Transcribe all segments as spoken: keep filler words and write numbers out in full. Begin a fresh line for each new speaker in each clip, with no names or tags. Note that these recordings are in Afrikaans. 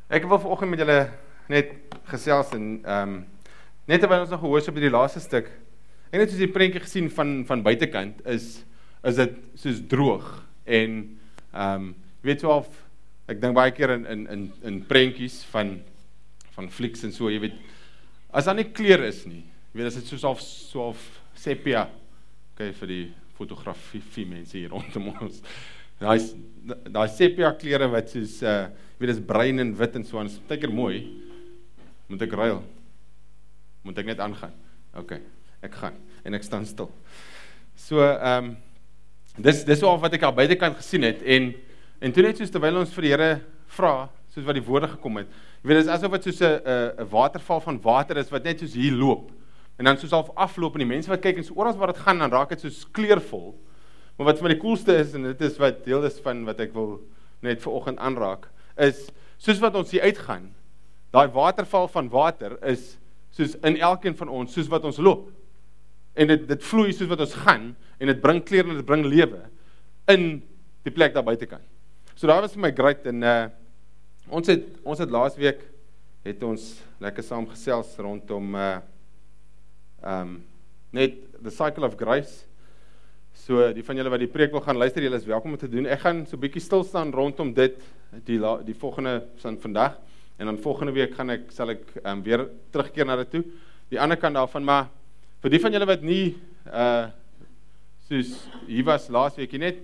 Ek wil vanoggend met julle net gesels en um, net terwyl ons nog gehoor het op die laaste stuk. Ek het soos die prentjie gesien van van buitekant is is dit soos droog en um weet jy of ek dink baie keer in in in in prentjies van van flieks en so, jy weet, as daar nie kleur is nie. Jy weet as dit soos of so of sepia. Okay, vir die fotografie mense hier rondom ons. Daai daai sepia kleure wat soos uh jy weet, dis bruin en wit en so aan, is baie keer mooi. Moet ek ruil? Moet ek net aangaan? Okay, ek gaan en ek staan stil. So, ehm um, dis dis al wat ek aan buitekant gesien het en en toe net soos terwyl ons vir die Here vra, soos wat die woorde gekom het. Jy weet, dis asof dit soos 'n 'n 'n waterval van water is wat net soos hier loop. En dan soos half afloop en die mense wat kyk en so oral waar dit gaan, dan raak dit soos kleurvol. Maar wat vir my die coolste is en dit is wat deel is van wat ek wil net vanoggend aanraak, is soos wat ons hier uitgaan. Daai waterval van water is soos in elkeen van ons, soos wat ons loop. En dit dit vloei soos wat ons gaan en dit bring kleur en dit bring lewe in die plek daar buitekant. So daar was vir my great en uh, ons het ons het laas week het ons lekker saam gesels rondom uh, um, net the cycle of grace. So die van julle wat die preek wil gaan luister, julle is welkom om te doen. Ek gaan so 'n bietjie stil staan rondom dit die la, die volgende van vandag en dan volgende week gaan ek sal ek um, weer terugkeer na dit toe. Die ander kant daarvan, maar vir die van julle wat nie uh soos hier was laas week, net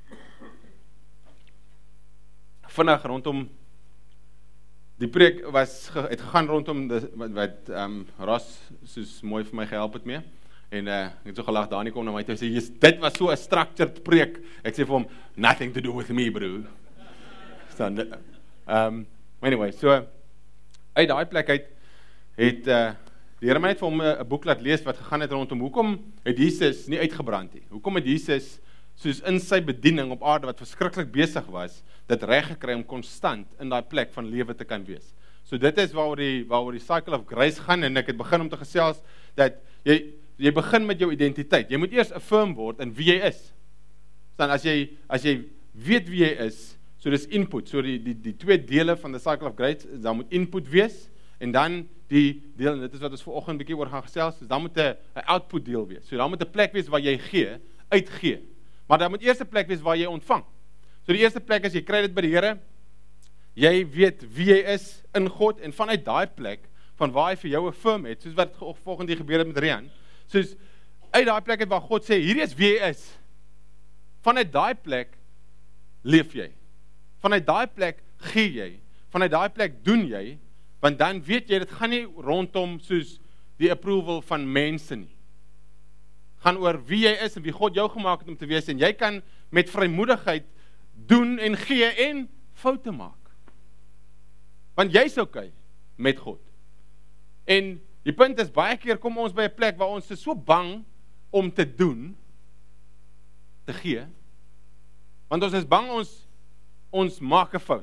vinnig rondom die preek was het gegaan rondom die, wat, wat um, Ras soos mooi vir my gehelp het mee. En uh, ek het so gelag, Dani kom na my toe en sê, yes, dit was so 'n structured preek. Ek sê vir hom, nothing to do with me, bro. So, um, anyway, so, uit daai plek uit, het uh, die Here my net vir hom 'n boek laat lees, wat gegaan het rondom, hoekom het Jesus nie uitgebrand nie? Hoekom het Jesus, soos in sy bediening op aarde, wat verskriklik besig was, dit reg gekry om konstant in daai plek van lewe te kan wees? So dit is waaroor die, waaroor die cycle of grace gaan, en ek het begin om te gesels, dat jy, jy begin met jou identiteit. Jy moet eers affirm word in wie jy is. Dan as jy as jy weet wie jy is, so dis input. So die die die twee dele van the cycle of grace, dan moet input wees en dan die deel, en dit is wat ons vanoggend 'n bietjie oor gaan gesels, so dan moet 'n 'n output deel wees. So dan moet 'n plek wees waar jy gee, uitgee. Maar dan moet eers 'n plek wees waar jy ontvang. So die eerste plek is jy kry dit by die Here. Jy weet wie jy is in God en vanuit daai plek van waar hy vir jou 'n firm het, soos wat volgende gebeur het met Rian. Soos uit daai plek uit waar God sê, hierdie is wie jy is. Vanuit daai plek leef jy. Vanuit daai plek gee jy. Vanuit daai plek doen jy, want dan weet jy, dit gaan nie rondom soos die approval van mense nie. Gaan oor wie jy is en wie God jou gemaak het om te wees, en jy kan met vrymoedigheid doen en gee en foute maak. Want jy's okay met God. En die punt is, baie keer kom ons by 'n plek waar ons is so bang om te doen, te gee, want ons is bang ons, ons maak 'n fout.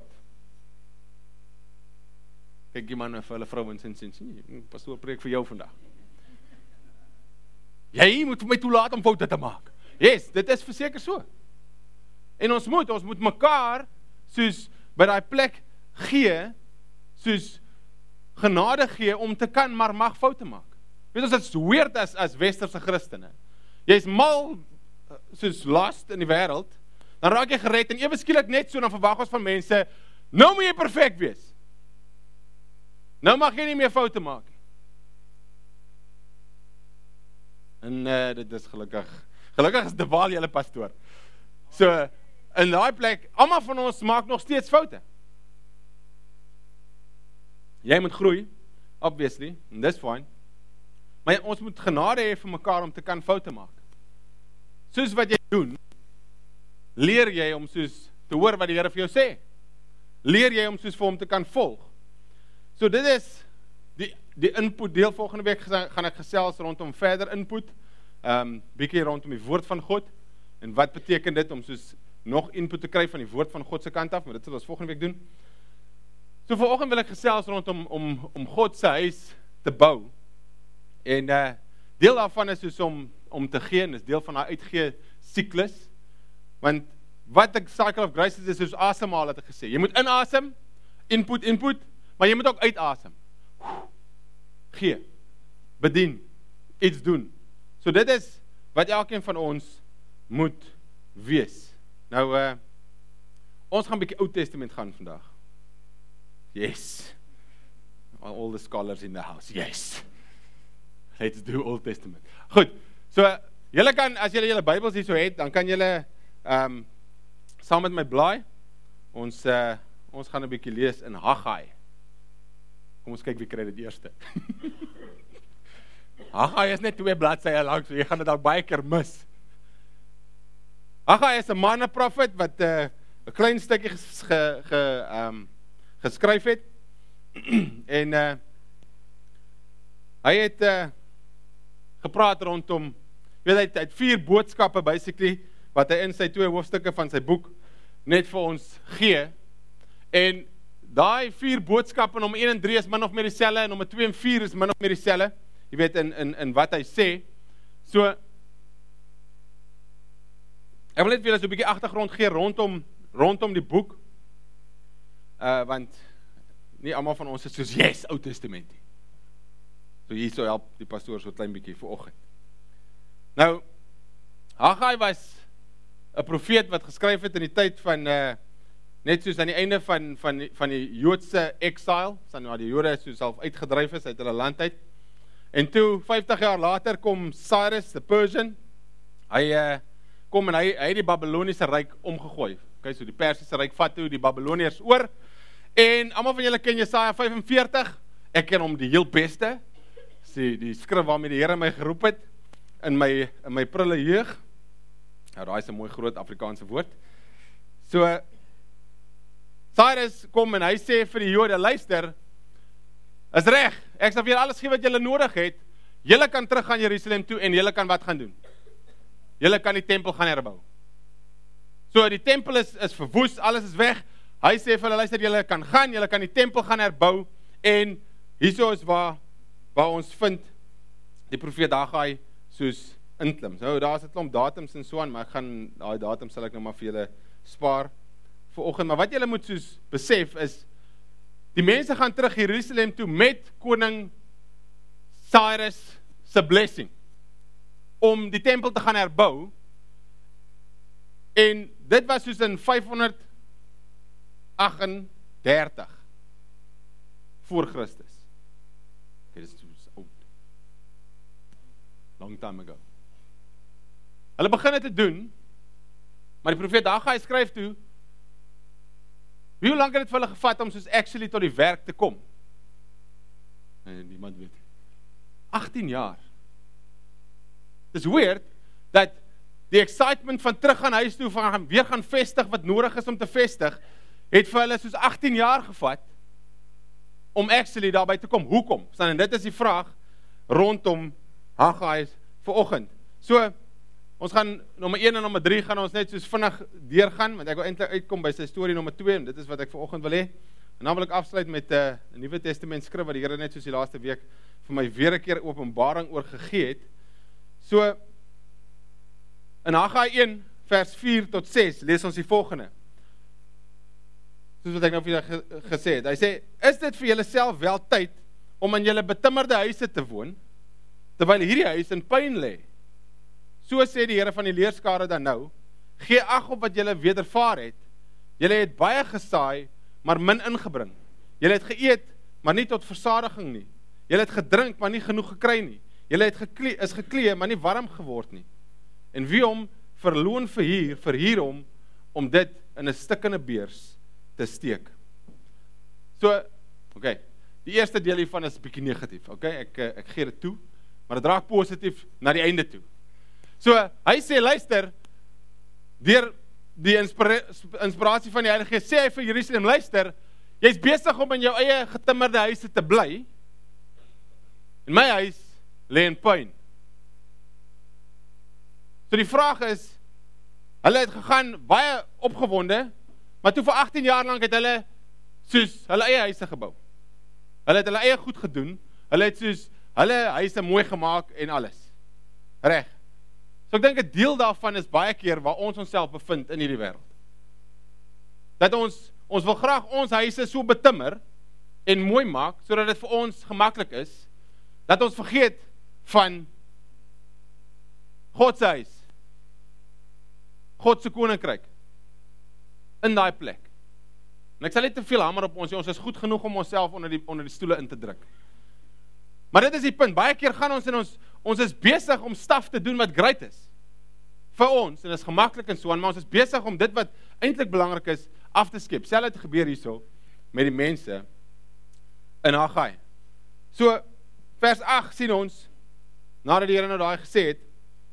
Kyk jy man vir hulle vrouens en sê, pastoor preek vir jou vandag. Jy moet vir my toelaat om foute te maak. Yes, dit is verseker so. En ons moet, ons moet mekaar, soos by daai plek gee, soos genade gee om te kan, maar mag foute maak. Weet ons, dit is weird as, as westerse Christene. Jy is mal, soos last in die wêreld, dan raak jy gered, en ewe skielik net so, dan verwag ons van mense, nou moet jy perfek wees. Nou mag jy nie meer foute maak. En uh, dit is gelukkig, gelukkig is Dewaal julle pastoor. So, in daai plek, almal van ons maak nog steeds foute. Jy moet groei, obviously, en dis fine. Maar ons moet genade hê vir mekaar om te kan foute maak. Soos wat jy doen, leer jy om soos te hoor wat die Here vir jou sê. Leer jy om soos vir hom te kan volg. So dit is die die input deel. Volgende week gaan ek gesels rondom verder input, um, bietjie rondom die woord van God, en wat beteken dit om soos nog input te kry van die woord van God se kant af, maar dit sal ons volgende week doen. So vanoggend wil ek gesels rondom om, om God se huis te bou, en uh, deel daarvan is soos om, om te gee, en is deel van haar uitgee siklus, want wat die cycle of grace is, is soos asemhaal, het ek gesê, jy moet inasem, input, input, maar jy moet ook uitasem. Gee, bedien, iets doen. So dit is wat elkeen van ons moet wees. Nou, uh, ons gaan 'n bietjie Ou Testament gaan vandag. Yes. All the scholars in the house, yes. Let's do Old Testament. Goed, so, julle kan, as julle julle Bybels hier so het, dan kan julle um, saam met my blaai. Ons, uh, ons gaan 'n bietjie lees in Haggai. Kom ons kyk wie kry dit eerste. Haggai is net twee bladsye lank, so jy gaan dit dalk baie keer mis. Haggai is 'n manneprofet wat 'n uh, 'n klein stukkie ges, ge, ge, um, geskryf het. en uh, hy het uh, gepraat rondom, weet hy, hy het vier boodskappe basically, wat hy in sy twee hoofstukke van sy boek net vir ons gee. En daai vier boodskappe, nommer een en drie is min of meer dieselfde, en nommer twee en vier is min of meer dieselfde, jy weet, in, in, in wat hy sê. So, ek wil net vir julle so 'n bietjie agtergrond gee rondom, rondom die boek, uh, want nie almal van ons is soos, yes, Ou Testament. So hier so help die pastoor so klein bietjie vanoggend. Nou, Haggai was 'n profeet wat geskryf het in die tyd van, uh, net soos aan die einde van, van, die, van die Joodse exile, dan waar die Jode so self uitgedryf is uit hulle land uit. En toe, vyftig jaar later, kom Cyrus, the Persian, hy uh, kom en hy, hy het die Babyloniese ryk omgegooi. Okay, so die Persiese ryk vat toe die Babyloniërs oor, en almal van julle ken Jesaja vyf en veertig, ek ken hom die heel beste, die, die skrif waarmee die Here my geroep het, in my, in my prille jeug. Nou, daai is 'n mooi groot Afrikaanse woord. So, Cyrus kom en hy sê vir die Jode, luister, is reg, ek sal vir julle alles gee wat julle nodig het, julle kan terug gaan Jerusalem toe, en julle kan wat gaan doen? Julle kan die tempel gaan herbou. So, die tempel is, is verwoes, alles is weg, hy sê vir hulle, luister, julle kan gaan, julle kan die tempel gaan herbou, en hierso is waar, waar ons vind, die profeet Haggai soos inklim. So, daar is 'n klomp datums en so aan, maar ek gaan, daai datum sal ek nou maar vir julle spaar vir oggend. Maar wat julle moet soos besef is, die mense gaan terug Jerusalem toe met koning Cyrus se blessing, om die tempel te gaan herbou, en dit was soos in vyfhonderd agt-en-dertig voor Christus. Okay, dit is soos oud. Long time ago. Hulle begin dit te doen, maar die profeet Haggai skryf toe, wie hoe lang het dit vir hulle gevat om soos actually tot die werk te kom? Nee, niemand weet. agttien jaar. Het is weird, dat die excitement van terug gaan huis toe, van weer gaan vestig, wat nodig is om te vestig, het vir hulle soos agttien jaar gevat, om actually daarby te kom. Hoekom? En dit is die vraag, rondom Haggai vanoggend. So, ons gaan, nommer een en nommer drie, gaan ons net soos vinnig deurgaan, want ek wil eintlik uitkom by sy storie nommer twee, en dit is wat ek vanoggend wil hê. En dan wil ek afsluit met 'n uh, Nuwe Testament skrif, wat die Here net soos die laaste week, vir my weer 'n keer openbaring oor gegee het. So, in Haggai een, vers vier tot ses, lees ons die volgende. Soos wat ek nou vir julle ge gesê het. Hy sê, is dit vir julle self wel tyd, om in julle betimmerde huise te woon, terwyl hierdie huis in puin lê? So sê die Here van die leerskare dan nou, gee ag op wat julle wedervaar het. Julle het baie gesaai, maar min ingebring. Julle het geëet, maar nie tot versadiging nie. Julle het gedrink, maar nie genoeg gekry nie. Julle het geklee, is geklee, maar nie warm geword nie. En wie hom verloon verhuur, verhuur hom, om dit in 'n stikkende beurs te steek. So, oké, okay, die eerste deel hiervan is 'n bietjie negatief, oké, okay? ek, ek gee dit toe, maar dit raak positief na die einde toe. So, hy sê, luister, deur die inspira inspirasie van die Heilige Gees, sê hy vir Jerusalem, luister, jy is besig om in jou eie getimmerde huise te bly, en my huis lê in puin. So die vraag is, hulle het gegaan baie opgewonde, maar toe vir agttien jaar lang het hulle soos hulle eie huise gebou. Hulle het hulle eie goed gedoen, hulle het soos hulle huise mooi gemaak en alles. Reg. So ek dink 'n deel daarvan is baie keer waar ons onsself bevind in hierdie wêreld. Dat ons ons wil graag ons huise so betimmer en mooi maak, sodat dit vir ons gemaklik is, dat ons vergeet van God se huis, God se koninkryk, in daai plek. En ek sal net te veel hamer op ons, ons is goed genoeg om onsself onder die, onder die stoele in te druk. Maar dit is die punt, baie keer gaan ons en ons, ons is besig om staf te doen wat great is, vir ons, en is gemaklik en so aan, maar ons is besig om dit wat eintlik belangrik is, af te skep. Selfs het gebeur hierso, met die mense, in Haggai. So, vers agt sien ons, nadat die Here nou daai gesê het,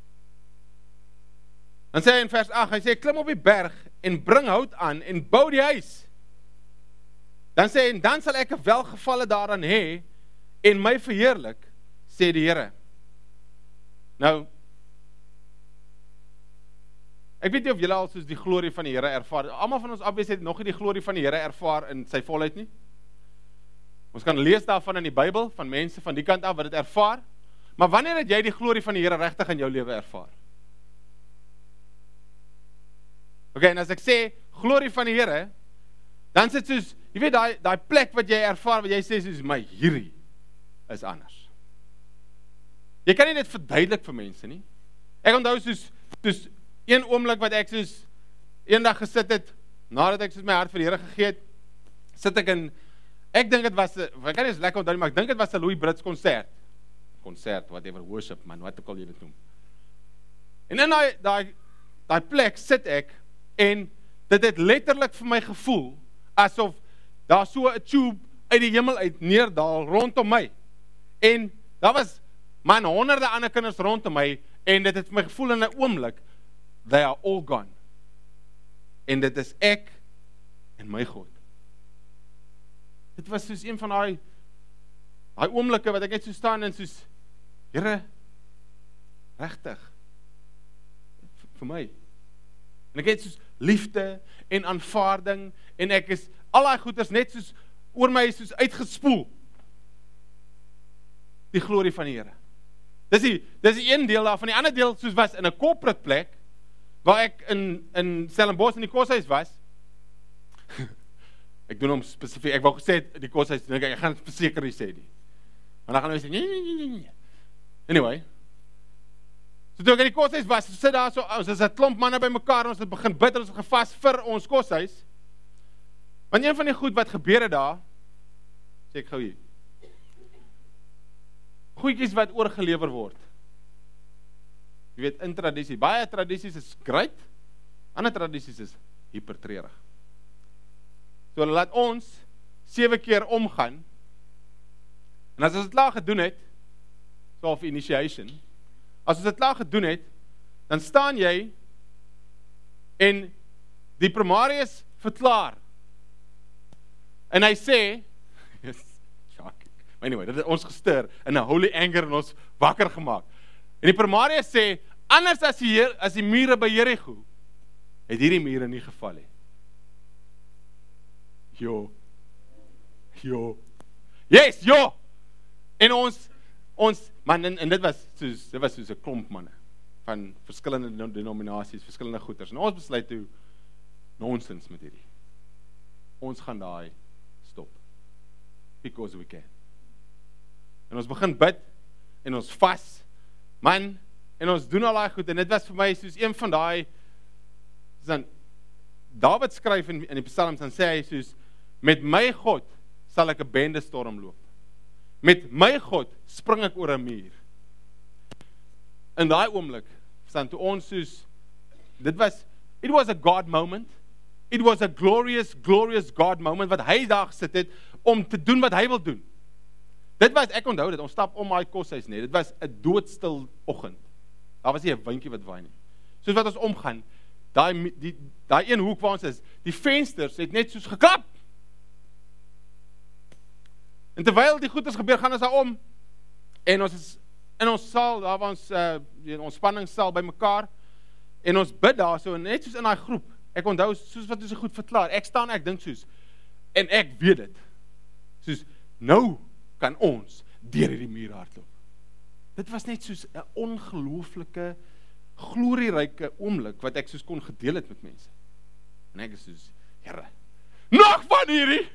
dan sê hy in vers agt, hy sê, klim op die berg, en bring hout aan, en bou die huis. Dan sê hy, en dan sal ek 'n welgevalle daaraan hê, en my verheerlik, sê die Here. Nou, ek weet nie of julle al soos die glorie van die Here ervaar, almal van ons obviously het nog nie die glorie van die Here ervaar in sy volheid nie. Ons kan lees daarvan in die Bybel, van mense van die kant af wat dit ervaar, maar wanneer het jy die glorie van die Here regtig in jou lewe ervaar? Ok, en as ek sê, glorie van die Here, dan sit soos, jy weet die, die plek wat jy ervaar, wat jy sê soos, my hierdie is anders. Jy kan nie dit verduidelik vir mense nie. Ek onthou soos, soos een oomblik wat ek soos, eendag gesit het, nadat ek soos my hart vir die Here gegee het, sit ek in, ek dink het was, ek kan nie eens lekker onthou nie, maar ek dink het was 'n Louis Brits concert, concert, whatever, worship, man, wat ook al jy dit noem. En in die, die, die plek sit ek, en dit het letterlik vir my gevoel, asof daar so 'n tube uit die hemel uit neerdal rondom my. En daar was man honderde ander kinders rondom my, en dit het vir my gevoel in 'n oomblik, they are all gone. En dit is ek en my God. Dit was soos een van daai daai oomblikke wat ek net so staan en soos, Here, regtig, vir my. En ek het soos liefde en aanvaarding, en ek is, al daai goeders net soos, oor my soos uitgespoel. Die glorie van die Here. Dis die, dis die een deel daarvan, die ander deel soos was in 'n corporate plek, waar ek in, in Stellenbosch in die koshuis was. Ek doen hom spesifiek, ek wou gesê die koshuis, ek, ek gaan verseker nie sê nie. Maar dan gaan hy sê, nee, nee, nee, nee. Anyway, so toe ek in die koshuis was, so sit daar so, ons is 'n klomp manne by mekaar, ons het begin bid, ons het gevas vir ons koshuis. Want een van die goed wat gebeur het daar, sê ek gou hier, goedjies wat oorgelewer word. Jy weet, in tradisie, baie tradisies is great, ander tradisies is hypertreurig. So hulle laat ons sewe keer omgaan, en as ons dit klaar gedoen het, so of initiation, as ons dit klaar gedoen het, dan staan jy, en die primarius verklaar, en hy sê, yes, shocking, anyway, dit het ons gestir, in 'n holy anger en ons wakker gemaak, en die primarius sê, anders as die, as die mure by Jericho, het hierdie mure nie geval nie. Jo, jo, yes, jo, en ons, ons, man, en, en dit was soos, dit was soos 'n klomp manne, van verskillende denominasies, verskillende goeders, en ons besluit toe, nonsens met hierdie, ons gaan daai stop, because we can, en ons begin bid, en ons vas, man, en ons doen al daai goed, en dit was vir my soos een van daai, dan, David skryf in, in die psalms, dan sê hy soos, met my God sal ek 'n bende storm loop. Met my God spring ek oor 'n muur. In daai oomblik, staan toe ons soos, dit was, it was a God moment, it was a glorious, glorious God moment, wat hy daar gesit het, om te doen wat hy wil doen. Dit was, ek onthou dit, ons stap om my koshuis nie, dit was 'n doodstil oggend. Daar was nie 'n windjie wat waai nie. Soos wat ons omgaan, daai die daai een hoek waar ons is, die vensters het net soos geklap. En terwyl die goeders gebeur, gaan ons daar om, en ons is in ons saal, daar waar ons uh, die ontspanningssaal by mekaar, en ons bid daar so, en net soos in daai groep, ek onthou, soos wat ons so goed verklaar, ek staan, ek dink soos, en ek weet dit, soos, nou kan ons deur hierdie muur hardloop. Dit was net soos 'n ongelooflike, glorieryke oomblik, wat ek soos kon gedeel het met mense. En ek is soos, Here, nog van hierdie.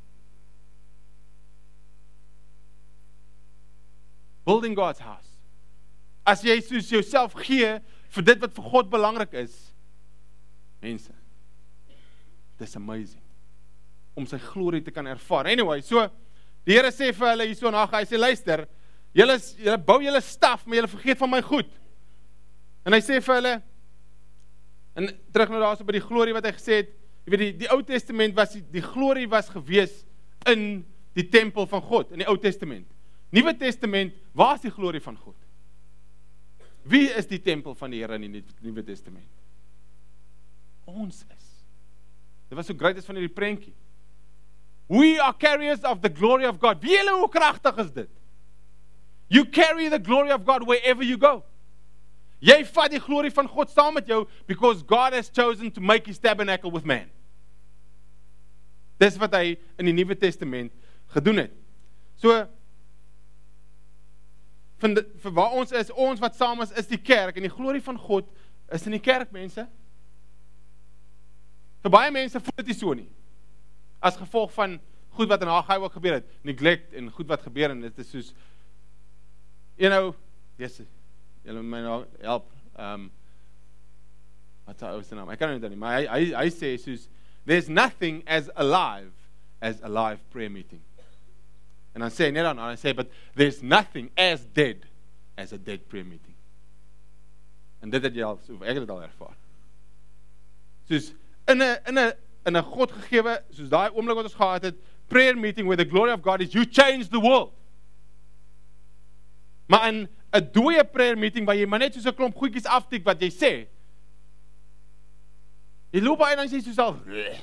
Building God's house. As jy soos jouself gee vir dit wat vir God belangrik is, mense, dis amazing, om sy glorie te kan ervaar. Anyway, so, die Here sê vir hulle hier so na, hy sê, luister, julle, julle bou julle staf, maar julle vergeet van my goed. En hy sê vir hulle, en terug nou daar so by die glorie wat hy gesê het, jy weet, die, die Ou Testament was, die, die glorie was gewees in die tempel van God, in die Ou Testament. Nuwe Testament, waar is die glorie van God? Wie is die tempel van die Here in die Nuwe Testament? Ons is. Dit was so great as van hierdie prentjie. We are carriers of the glory of God. Wie julle hoe kragtig is dit? You carry the glory of God wherever you go. Jy vat die glorie van God saam met jou, because God has chosen to make his tabernacle with man. Dis wat hy in die Nuwe Testament gedoen het. So, van die, vir waar ons is, ons wat saam is, is die kerk, en die glorie van God is in die kerk, mense. Vir baie mense voel dit nie so nie, as gevolg van goed wat in Haggai ook gebeur het, neglect en goed wat gebeur, en dit is soos, you know, yes, julle my nou help, um, wat is die ouste naam, ek kan nie dit nie, maar hy, hy, hy sê soos, there's nothing as alive as a live prayer meeting. En dan sê hy net dan, en hy sê, but there's nothing as dead as a dead prayer meeting. En dit het jy al, so, ek het het al ervaar. Soos, in een, in een, in een God gegewe, soos die oomblik wat ons gehad het, prayer meeting where the glory of God is, you change the world. Maar in een dooie prayer meeting, waar jy maar net soos een klomp goedjies aftik wat jy sê, jy loop by en dan sê soos al,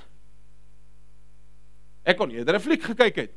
ek kon eerder een fliek gekyk het.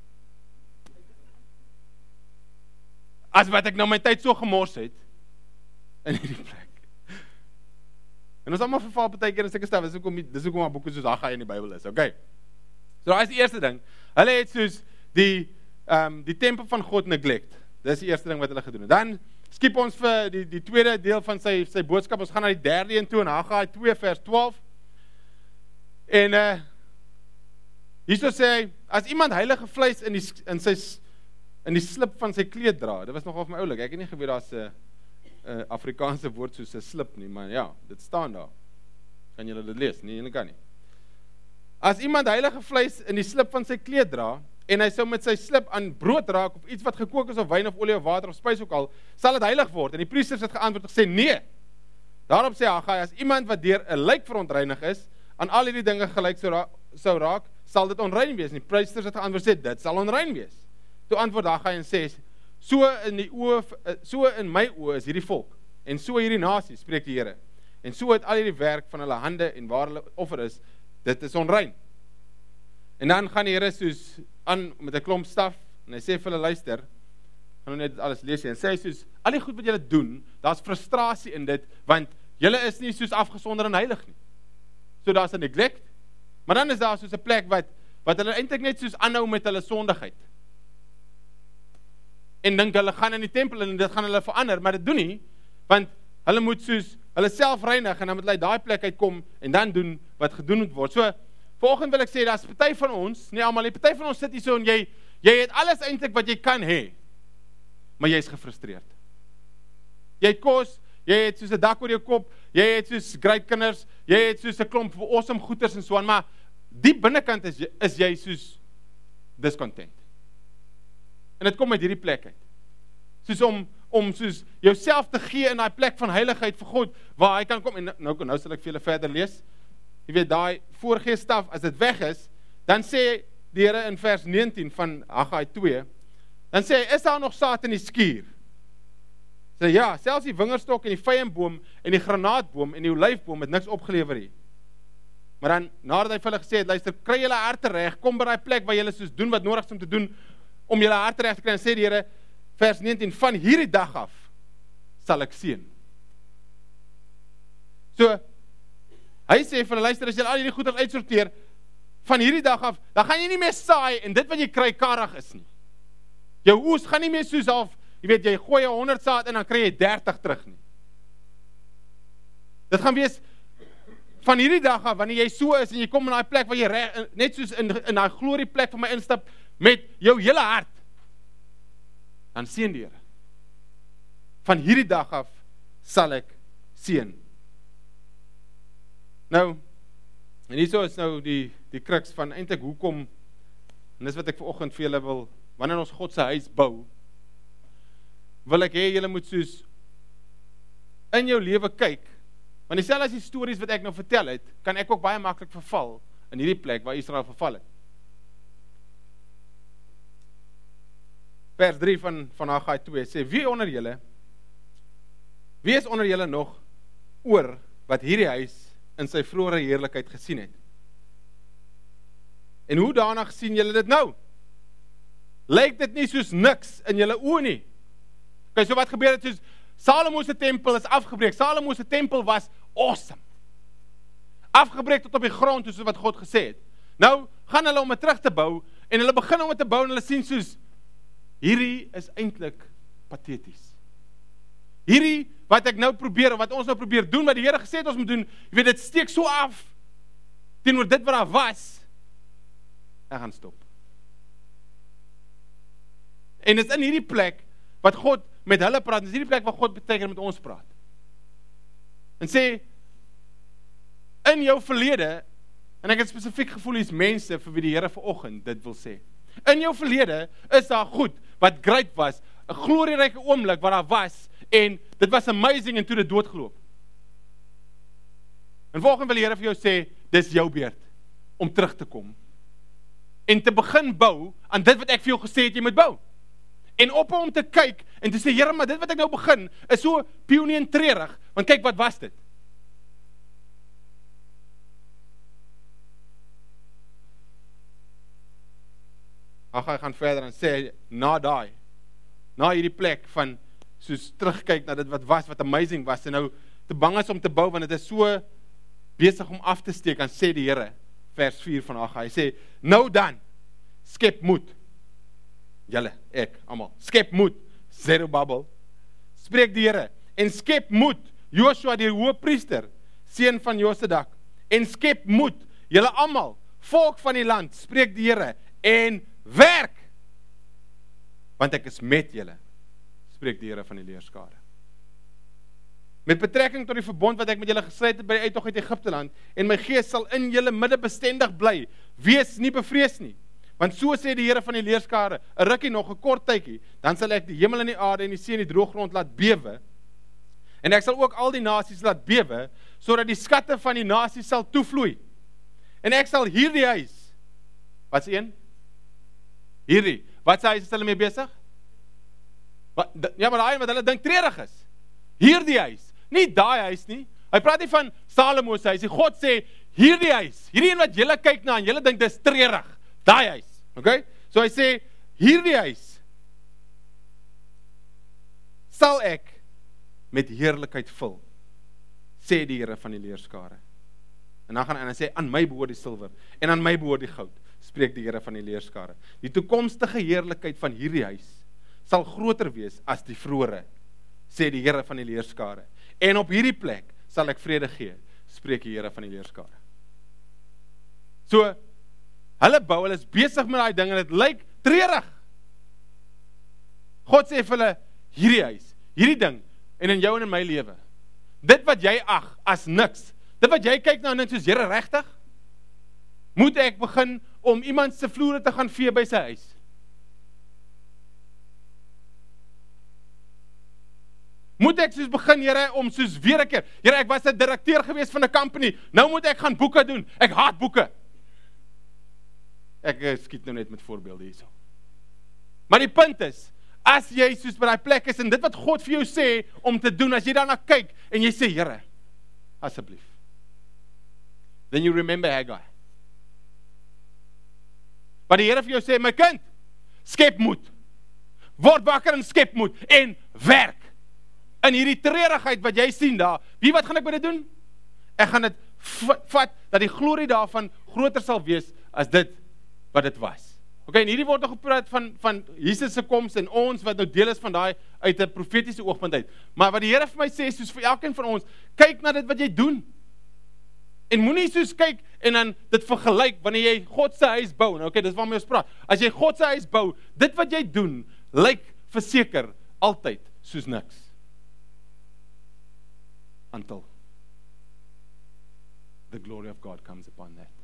As wat ek nou my tyd so gemors het, in hierdie plek. En ons allemaal verval partykeer en sikke staf, dis hoekom, dis hoekom maar boeke soos Haggai in die Bybel is, oké. So daar is die eerste ding, hulle het soos die, um, die tempel van God neglect, dis die eerste ding wat hulle gedoen het. Dan skiep ons vir die, die tweede deel van sy, sy boodskap, ons gaan na die derde een toe, in Haggai twee vers twaalf, en uh, hierso sê hy, as iemand heilige vleis in die, in sy in die slip van sy kleed dra, dit was nogal vir my oulik, ek het nie geweet daar is een uh, Afrikaanse woord soos 'n slip nie, maar ja, dit staan daar. Kan julle dit lees? Nee, julle kan nie. As iemand heilige vleis in die slip van sy kleed dra, en hy sou met sy slip aan brood raak, of iets wat gekook is, of wyn, of olie, of water, of spys ook al, sal dit heilig word. En die priesters het geantwoord en gesê, nee. Daarop sê Haggai, as iemand wat deur 'n lijk verontreinig is, aan al hierdie dinge gelyk sou raak, sou raak, sal dit onrein wees. En die priesters het geantwoord sê, dit sal onrein wees. Toe antwoord Haggai en sê, so in die oë, so in my oë is hierdie volk, en so hierdie nasie, spreek die Here. En so het al hierdie werk van hulle hande en waar hulle offer is, dit is onrein. En dan gaan die Here soos aan met 'n klomp staf, en hy sê vir hulle, luister, gaan nou net alles lees, en sê hy soos, al die goed wat julle doen, daar's frustrasie in dit, want julle is nie soos afgesonder en heilig nie. So daar's 'n neglect, maar dan is daar soos 'n plek wat, wat hulle eintlik net soos aanhou met hulle sondigheid. En dink hulle gaan in die tempel en dit gaan hulle verander, maar dit doen nie, want hulle moet soos, hulle self reinig, en dan moet hulle daai plek uitkom, en dan doen wat gedoen moet word. So, volgende wil ek sê, daar is party van ons, nie almal nie, party van ons sit hier so, en jy, jy het alles eintlik wat jy kan hê, maar jy is gefrustreerd. Jy het kos, jy het soos 'n dak oor jou kop, jy het soos great kinders, jy het soos 'n klomp awesome goeders en so aan, maar die binnekant is, is jy soos discontent. En dit kom uit hierdie plek uit. Soos om, om soos jouself te gee in die plek van heiligheid vir God, waar hy kan kom, en nou, nou sal ek vir julle verder lees, jy weet, die vorige staf, as dit weg is, dan sê die Here in vers negentien van Haggai twee, dan sê hy, is daar nog saad in die skuur? Sê ja, selfs die wingerstok en die vyandboom en die granaatboom en die olyfboom het niks opgelewer nie. Maar dan, nadat hy vir hulle gesê het, luister, kry julle harte reg, kom by die plek waar julle soos doen wat nodig is om te doen, om julle harte reg te kry, en sê die Here, vers negentien, van hierdie dag af, sal ek seën. So, hy sê vir hulle, luister, as julle al hierdie goeders uitsorteer, van hierdie dag af, dan gaan jy nie meer saai, en dit wat jy kry karig is nie. Jou oes gaan nie meer soos half, jy weet, jy gooi jou honderd saad, en dan kry jy dertig terug nie. Dit gaan wees van hierdie dag af, wanneer jy so is, en jy kom in die plek, waar jy reg, net soos in, in die glorie plek van my instap, met jou hele hart, dan seën die Here. Van hierdie dag af, sal ek seën. Nou, en hierso is nou die, die kruks van, eintlik hoekom, en dis wat ek vanoggend vir julle wil, wanneer ons God se huis bou, wil ek hê julle moet soos, in jou lewe kyk, want dieselfde as die stories wat ek nou vertel het, kan ek ook baie maklik verval, in hierdie plek waar Israel verval het. Vers drie van, van Haggai twee sê, wie onder julle, wie is onder julle nog oor, wat hierdie huis in sy vroegere heerlikheid gesien het? En hoe daarna sien julle dit nou? Lyk dit nie soos niks in julle oë nie? Okay, so wat gebeur het, soos Salomo se tempel is afgebreek, Salomo se tempel was awesome, afgebreek tot op die grond, soos wat God gesê het. Nou, gaan hulle om het terug te bou, en hulle begin om het te bou, en hulle sien soos, hierdie is eintlik patheties. Hierdie, wat ek nou probeer, wat ons nou probeer doen, wat die Here gesê het ons moet doen, jy weet, dit steek so af, teenoor dit wat daar was, ek gaan stop. En dit is in hierdie plek, wat God met hulle praat, en dit is hierdie plek wat God beteken met ons praat. En sê, in jou verlede, en ek het spesifiek gevoel, is mense, vir wie die Here vanoggend dit wil sê. In jou verlede, is daar goed, wat great was, 'n glorieryke oomblik, wat daar was, en dit was amazing, en toe dit doodgeloop. En volgende wil die Here vir jou sê, dis jou beurt, om terug te kom, en te begin bou, aan dit wat ek vir jou gesê het, jy moet bou. En op om te kyk, en te sê, Here, maar dit wat ek nou begin, is so pioniererig, want kyk, wat was dit? Haggai gaan verder en sê, na daai, na hierdie plek van, soos terugkyk na dit wat was, wat amazing was, en nou te bang is om te bou, want dit is so besig om af te steek, en sê die Here, vers vier van Haggai, hy sê, nou dan, skep moed, julle, ek, almal, skep moed, Zerubbabel, spreek die Here, en skep moed, Joshua die hoëpriester, seun van Josedak, en skep moed, julle almal, volk van die land, spreek die Here, en werk, want ek is met julle, spreek die Here van die leerskare. Met betrekking tot die verbond wat ek met julle gesluit het by die uittog uit Egipte land, en my gees sal in julle midde bestendig bly, wees nie bevrees nie, want so sê die Here van die leerskare, 'n rukkie nog, 'n kort tydjie, dan sal ek die hemel en die aarde en die see en die droëgrond laat bewe, en ek sal ook al die nasies laat bewe, sodat die skatte van die nasies sal toevloei, en ek sal hierdie huis, wat is een? Hierdie, wat sê huis is hulle mee besig? Wat, ja, maar daai wat hulle dink treurig is, hierdie huis, nie daai huis nie, hy praat nie van Salomo se huis, die God sê, hierdie huis, hierdie een wat julle kyk na, en julle dink dis treurig, daai huis, okay? So hy sê, hierdie huis, sal ek met heerlikheid vul, sê die Here van die leerskare. En dan gaan hy en hy sê, aan my behoort die silwer, en aan my behoort die goud, spreek die Here van die leerskare. Die toekomstige heerlikheid van hierdie huis, sal groter wees as die vroeëre, sê die Here van die leerskare. En op hierdie plek, sal ek vrede gee, spreek die Here van die leerskare. So, hulle bou, hulle is besig met daai ding, en dit lyk treurig. God sê vir hulle, hierdie huis, hierdie ding, en in jou en in my lewe, dit wat jy ag, as niks, dit wat jy kyk na en dink soos, Here, regtig? Moet ek begin om iemand se vloere te gaan vee by sy huis? Moet ek soos begin, Here, om soos weer 'n keer, Here, ek was 'n direkteur gewees van 'n company, nou moet ek gaan boeke doen, ek haat boeke. Ek skiet nou net met voorbeelde hierso. Maar die punt is, as jy soos by die plek is, en dit wat God vir jou sê, om te doen, as jy daarna kyk, en jy sê, Here, asseblief, then you remember Haggai. Wat die Here vir jou sê, my kind, skep moed, word wakker en skep moed, en werk, in hierdie treurigheid wat jy sien daar, wie wat gaan ek met dit doen? Ek gaan dit vat, dat die glorie daarvan groter sal wees, as dit, wat dit was. Ok, en hierdie word nog gepraat van, van Jesus se koms, en ons, wat nou deel is van daai, uit 'n profetiese oogpunt uit. Maar wat die Here vir my sê, soos vir elkeen van ons, kyk na dit wat jy doen, En moenie soos kyk en dan dit vergelyk wanneer jy God se huis bou. Nou, okay, dis waarmee ons praat. As jy God se huis bou, dit wat jy doen, lyk verseker altyd soos niks. Until the glory of God comes upon that.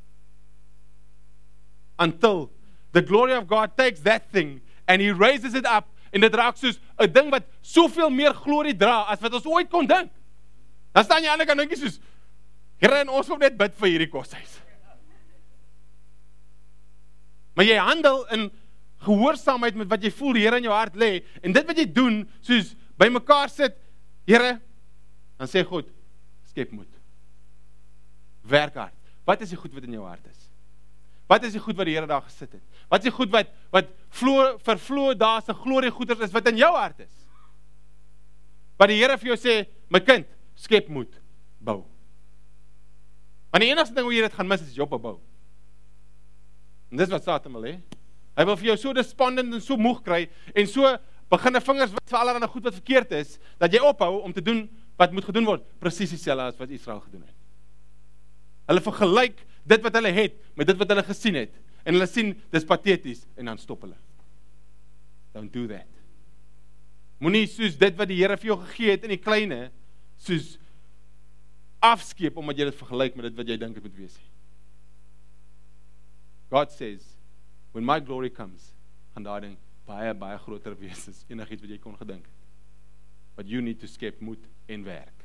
Until the glory of God takes that thing and he raises it up en dit raak soos 'n ding wat soveel meer glorie dra as wat ons ooit kon dink. Dan staan jy aan die ander kant dink jy soos, Here, en ons wil net bid vir hierdie koshuis. Maar jy handel in gehoorsaamheid met wat jy voel die Here in jou hart lê, en dit wat jy doen, soos by mekaar sit, Here, dan sê God, skep moed. Werk hard. Wat is die goed wat in jou hart is? Wat is die goed wat die Here daar gesit het? Wat is die goed wat, wat vloe, vervloe daar se glorie goeders is, wat in jou hart is? Wat die Here vir jou sê, my kind, skep moed, bou. Want die enigste ding hoe jy dit gaan mis, is jou bou. En dis wat Satan wil hê. Hy wil vir jou so despondent en so moeg kry, en so beginne vingers wys vir allerlei goed wat verkeerd is, dat jy ophou om te doen wat moet gedoen word, presies dieselfde as wat Israel gedoen het. Hulle vergelyk dit wat hulle het, met dit wat hulle gesien het, en hulle sien, dis patheties, en dan stop hulle. Don't do that. Moenie soos dit wat die Here vir jou gegee het in die kleine, soos afskeep, omdat jy dit vergelyk met dit wat jy dink het moet wees. God says, when my glory comes, gaan daar ding baie, baie groter wees as enigiets wat jy kon gedink het. But you need to skep moed en werk.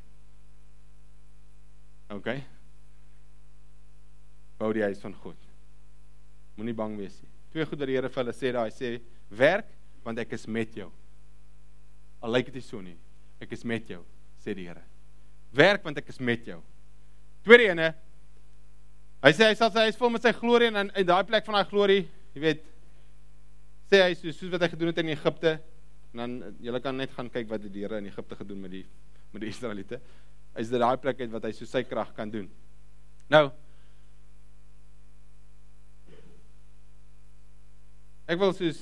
Okay? Bou die huis van God. Moenie bang wees nie. Twee goed wat die Here vir hulle sê daar, hy sê, werk, want ek is met jou. Al lyk dit nie so nie, ek is met jou, sê die Here. Werk, want ek is met jou. Tweede ene, hy sê, hy sal sy huis vol met sy glorie, en in die plek van hy glorie, jy weet, sê hy, soos, soos wat hy gedoen het in Egypte, en dan, julle kan net gaan kyk wat die Here in Egypte gedoen met die, met die Israeliete, is dit die plek uit wat hy so sy krag kan doen. Nou, ek wil soos,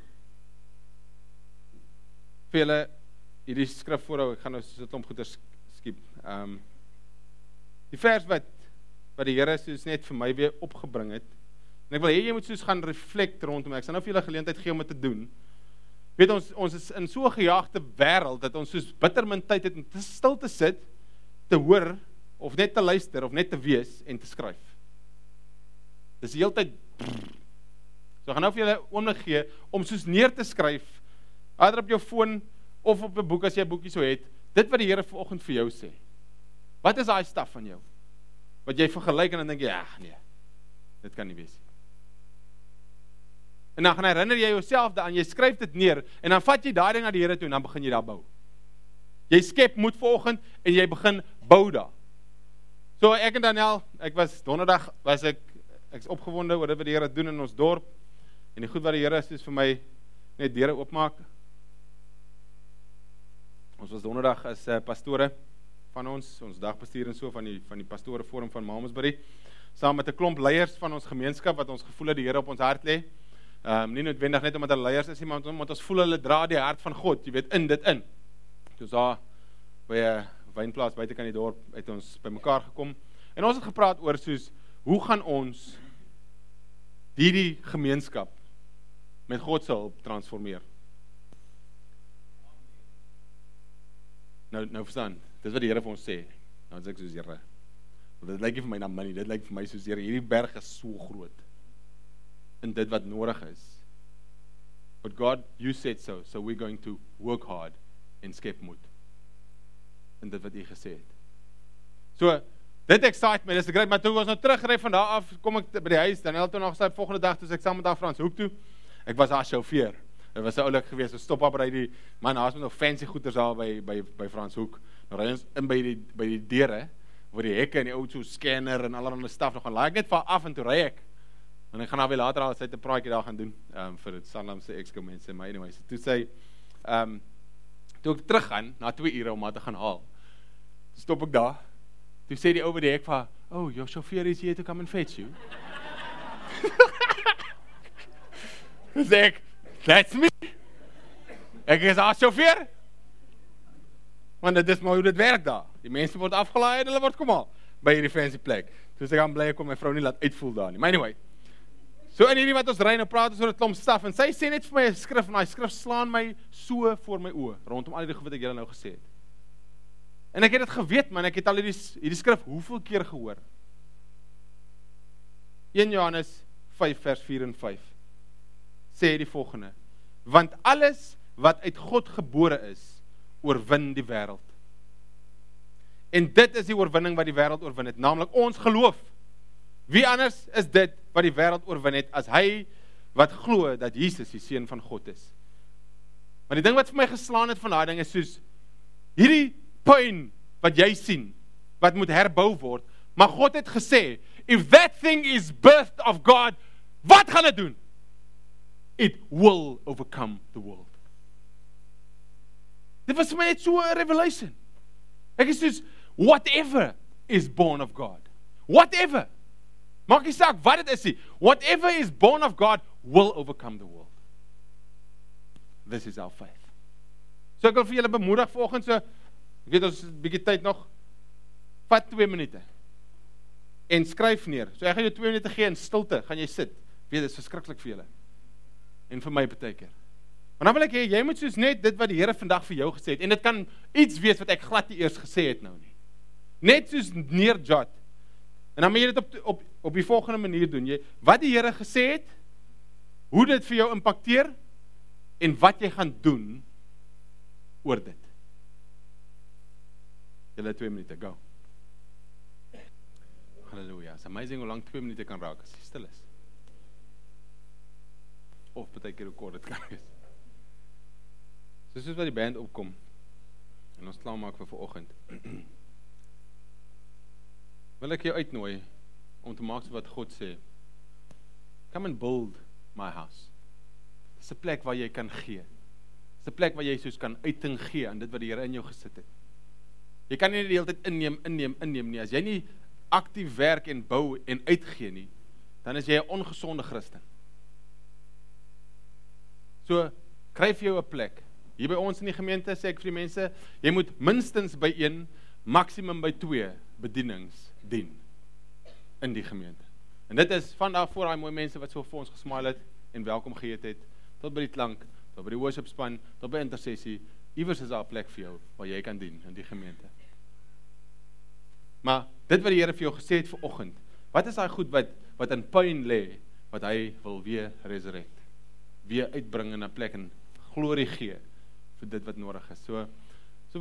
vir julle, hierdie skrif voorhou, ek gaan nou soos 'n klomp goeie skiep, um, die vers wat, wat die Here soos net vir my weer opgebring het, en ek wil hê, jy moet soos gaan reflect rondom, ek sal nou vir julle geleentheid gee om dit te doen. Weet ons, ons is in so 'n gejaagde wêreld, dat ons soos bitter min tyd het om te stil te sit, te hoor, of net te luister, of net te wees, en te skryf. Dis die hele tyd, so ek gaan nou vir julle oomblik gee, om soos neer te skryf, either op jou foon, of op 'n boek, as jy 'n boekie so het, dit wat die Here vanoggend vir jou sê. Wat is daai staf van jou? Wat jy vergelyk, en dan dink jy, ja, nee, dit kan nie wees nie. En dan gaan herinner jy jouself daaraan, jy skryf dit neer, en dan vat jy daai ding na die Here toe, en dan begin jy daar bou. Jy skep moed vanoggend, en jy begin bou daar. So ek en Daniel, ek was donderdag, was ek, ek is opgewonde oor dit wat die Here doen in ons dorp, en die goed wat die Here is vir my, net deure oopmaak. Ons was donderdag as uh, pastore van ons, ons dagbestuur en so, van die, van die pastore forum van Malmesbury, saam met 'n klomp leiers van ons gemeenskap, wat ons gevoel het die Here op ons hart lê. Um, nie noodwendig net omdat hulle leiers is, maar omdat ons voel hulle dra die hart van God, jy weet, in dit in. Toe daar by 'n wynplaas buitekant die dorp, het ons by mekaar gekom, en ons het gepraat oor soos, hoe gaan ons hierdie gemeenskap met God se hulp transformeer? Nou, nou verstaan, dis wat die Here vir ons sê. Nou sê ek soos, Here, dit lyk nie vir my na my nie, dit lyk vir my soos, Here, hierdie berg is so groot, in dit wat nodig is. But God, you said so, so we're going to work hard en skep moed. In dit wat jy gesê het. So, dit excite my, dis great, maar toe ons nou terugry van daar af, kom ek by die huis, dan het toe nog gesê, volgende dag, toe ek saam met daar Frans Hoek toe, ek was daar chauffeur, dit was so oulik geweest, so stop op by die, man, daar is met nog fancy goeders daar by, by, by Frans Hoek, nou ry ons in by die, by die deure, waar die hekke en die ou so scanner en allerhande staf, nog gaan laai ek net van af en toe ry ek, en ek gaan nou weer later al sy te praatjie daar gaan doen, um, vir het Sanlamse Exco mense, maar anyways, toe sê, um, toe ek terug gaan, na twee ure om maar te gaan haal, toe stop ek daar, toe sê die ou by die hek van, oh, your chauffeur is here to come and fetch you. Toe sê ek, that's me. Ek is haar chauffeur. Want dit is maar hoe dit werk daar. Die mense word afgelaai en hulle word kom haal. by hierdie fancy plek. Toe sê ek, bly ek kon my vrou nie laat uitvoel daar nie. Maar anyway, so in hierdie wat ons ry, nou praat ons oor 'n klomp staf, en sy sê net vir my 'n skrif, en daai skrif slaan my so voor my oë, rondom al die goed wat ek julle nou gesê het. En ek het dit geweet, man, ek het al hierdie, hierdie skrif hoeveel keer gehoor. Eerste Johannes vyf vers vier en vyf sê die volgende: want alles wat uit God gebore is, oorwin die wêreld. En dit is die oorwinning wat die wêreld oorwin het, naamlik ons geloof. Wie anders is dit wat die wêreld oorwin het, as hy wat glo dat Jesus die Seun van God is. Maar die ding wat vir my geslaan het van daai ding is soos, hierdie puin wat jy sien, wat moet herbou word, maar God het gesê, if that thing is birthed of God, wat gaan dit doen? It will overcome the world. Dit was vir my net so 'n revelation. Ek is soos, whatever is born of God. Whatever. Maak nie saak wat dit is nie. Whatever is born of God will overcome the world. This is our faith. So ek wil vir julle bemoedig vanoggend, so, ek weet ons het 'n bietjie tyd nog, vat twee minute. En skryf neer. So ek gaan jou twee minute gee in stilte, gaan jy sit. Weet, dit is verskriklik vir julle. En vir my baie keer. Maar dan wil ek hê, jy moet soos net dit wat die Here vandag vir jou gesê het, en dit kan iets wees wat ek glad nie eers gesê het nou nie. Net soos neerjot. En dan moet jy dit op, op, op die volgende manier doen. Jy, wat die Here gesê het, hoe dit vir jou impakteer, en wat jy gaan doen oor dit. Julle twee minute, go. Halleluja, it's amazing hoe lang twee minute kan raak as jy stil is. Of baie keer hoe kort dit kan wees. So soos wat die band opkom, en ons klaar maak vir vanoggend, wil ek jou uitnooi, om te maak so wat God sê, come and build my house. Dis 'n plek waar jy kan gee. Dis 'n plek waar jy soos kan uiting gee, aan dit wat die Here in jou gesit het. Jy kan nie die hele tyd inneem, inneem, inneem nie, as jy nie aktief werk en bou en uitgee nie, dan is jy 'n ongesonde Christen. So, kry vir jou 'n plek. Hier by ons in die gemeente sê ek vir die mense, jy moet minstens by een, maksimum by twee bedienings dien in die gemeente. En dit is van daar voor daai mooi mense wat so vir ons gesmile het en welkom geheet het, tot by die klank, tot by die worship span, tot by intersessie. Iewers is daar 'n plek vir jou waar jy kan dien in die gemeente. Maar dit wat die Here vir jou gesê het vanoggend, wat is daai goed wat wat in puin lê, wat hy wil weer resurrect, weer uitbring in 'n plek en glorie gee vir dit wat nodig is. So